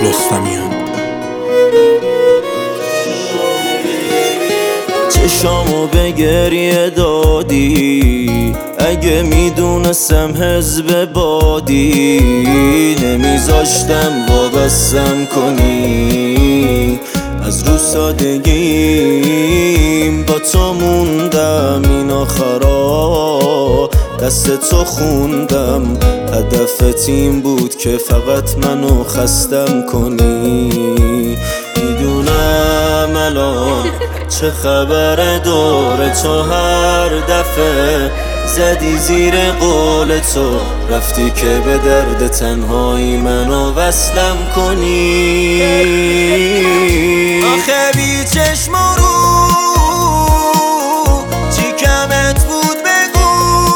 رستمیان. چشامو به گریه دادی، اگه میدونستم حزب بادی نمیذاشتم وابستم کنی. از رو سادگیم با تو موندم، این آخرا دست تو خوندم. هدفت این بود که فقط منو خستم کنی. میدونم الان چه خبر دور تو، هر دفعه زدی زیر قول تو، رفتی که به درد تنهایی منو وصلم کنی. آخه بی چشم و رو چی کمت بود بگو،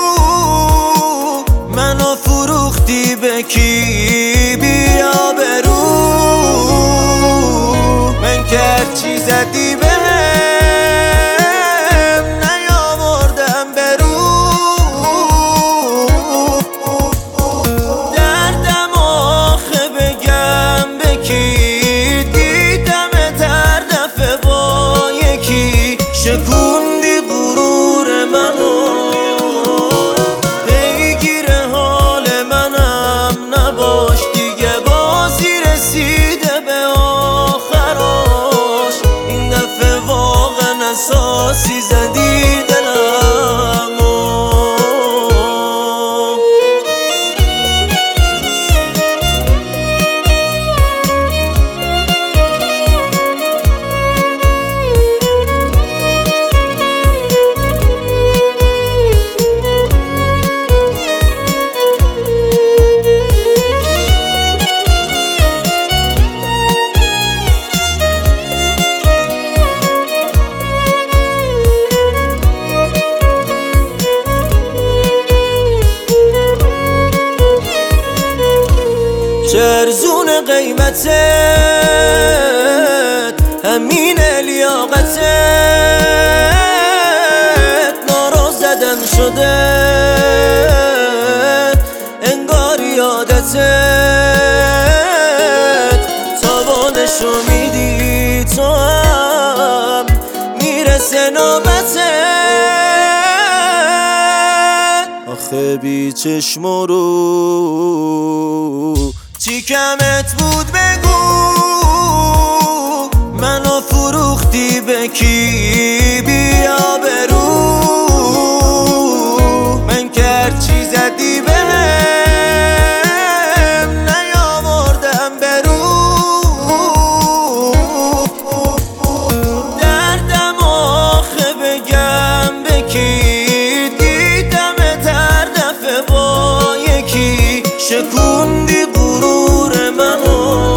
منو فروختی به کی بیا برو. من که هرچی زدی بهم نیاوردم برو. دردم آخه بگم به کی، دیدمت هر دفعه با یکی. شکوندی غرور منو، پیگیر حال منم نباش دیگه. بازی رسیده به آخراش، این دفعه واقعا اساسی زدی دلمو. چرزون قیمتت همین لیاقتت، نارو زدن شده انگار یادتت. تاوانشو میدی تو هم میرسه نوبتت. آخه بی چشم و رو چی کمت بود بگو، منو فروختی به کی بیا برو. من که هرچی زدی بهم نیاوردم برو. دردم آخه بگم به کی، دیدمت هر دفعه با یکی. شکوندی غرور منو،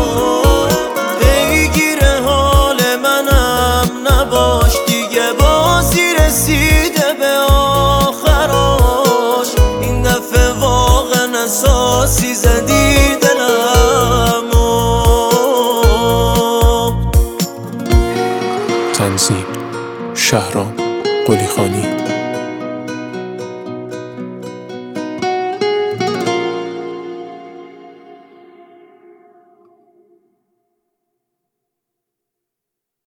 پیگیر حال منم نباش دیگه. بازی رسیده به آخراش، این دفعه واقعا اساسی زدی دلمو. تنظیم شهرام قلیخانی.